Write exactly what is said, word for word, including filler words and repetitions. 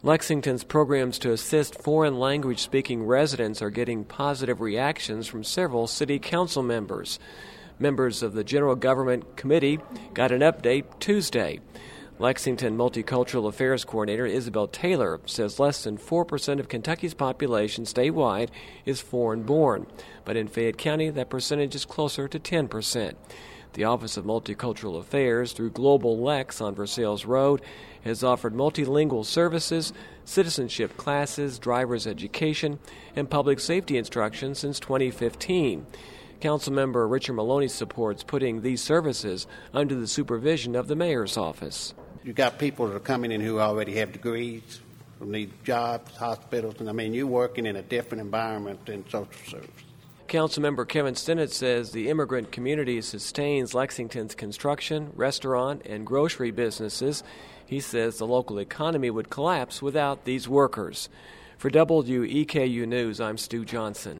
Lexington's programs to assist foreign language-speaking residents are getting positive reactions from several city council members. Members of the General Government Committee got an update Tuesday. Lexington Multicultural Affairs Coordinator Isabel Taylor says less than four percent of Kentucky's population statewide is foreign-born, but in Fayette County that percentage is closer to ten percent. The Office of Multicultural Affairs, through Global Lex on Versailles Road, has offered multilingual services, citizenship classes, driver's education, and public safety instruction since twenty fifteen. Councilmember Richard Maloney supports putting these services under the supervision of the mayor's office. You've got people that are coming in who already have degrees, who need jobs, hospitals, and I mean, you're working in a different environment than social service. Councilmember Kevin Stinnett says the immigrant community sustains Lexington's construction, restaurant, and grocery businesses. He says the local economy would collapse without these workers. For W E K U News, I'm Stu Johnson.